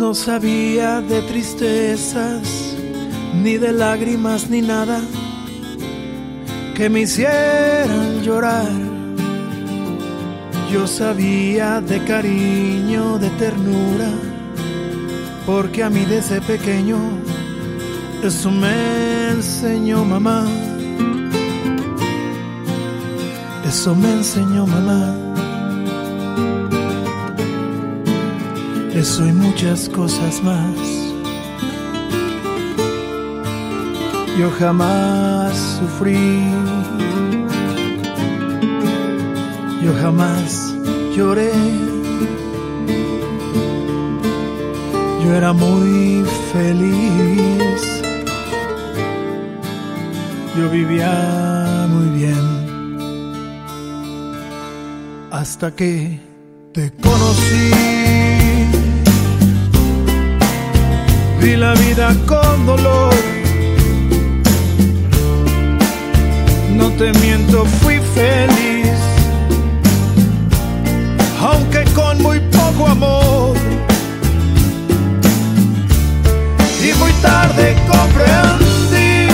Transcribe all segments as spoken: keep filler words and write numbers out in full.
No sabía de tristezas, ni de lágrimas, ni nada que me hicieran llorar. Yo sabía de cariño, de ternura, porque a mí desde pequeño eso me enseñó mamá. Eso me enseñó mamá. Eso y muchas cosas más. Yo jamás sufrí, yo jamás lloré. Yo era muy feliz, yo vivía muy bien, hasta que te conocí. Vi la vida con dolor, no te miento, fui feliz, aunque con muy poco amor. Y muy tarde comprendí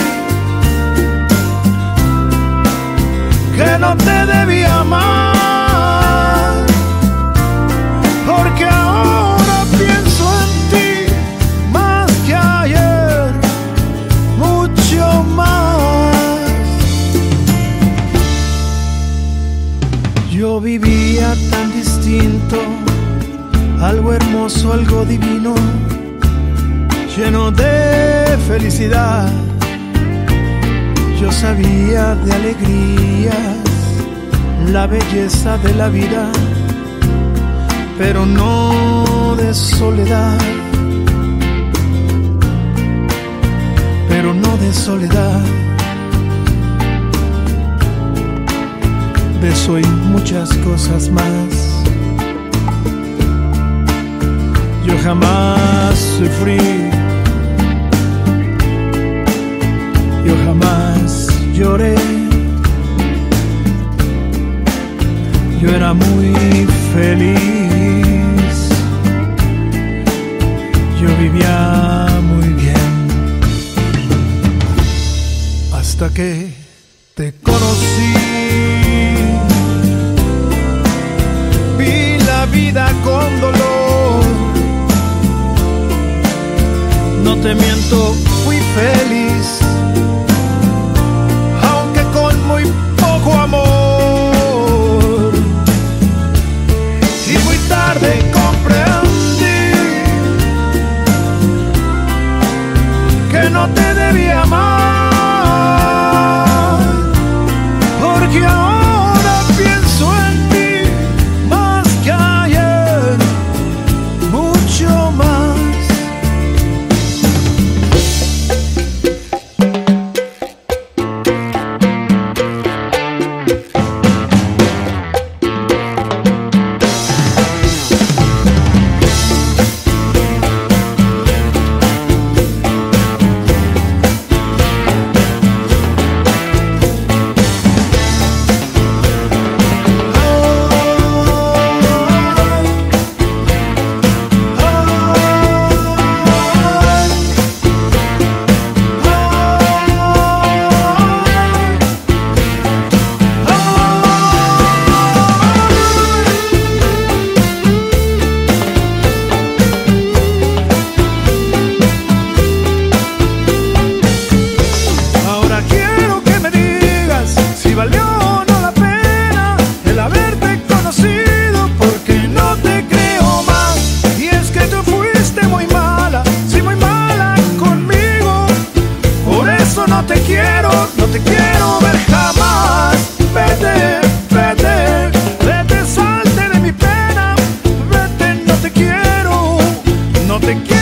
que no te debía amar, porque ahora pienso en ti más que ayer, mucho más. Yo vivía tan distinto, algo hermoso, algo divino, lleno de felicidad. Yo sabía de alegrías, la belleza de la vida, pero no de soledad, pero no de soledad. De eso y muchas cosas más. Yo jamás sufrí, yo jamás lloré. Yo era muy feliz, yo vivía muy bien, hasta que te conocí. Vi la vida con dolor, no te miento, fui feliz, aunque con muy poco amor. Y muy tarde comprendí que no te debía amar, porque ahora pienso en ti más que ayer, mucho más. No te quiero, no te quiero ver jamás. Vete, vete, vete, salte de mi pena. Vete, no te quiero, no te quiero.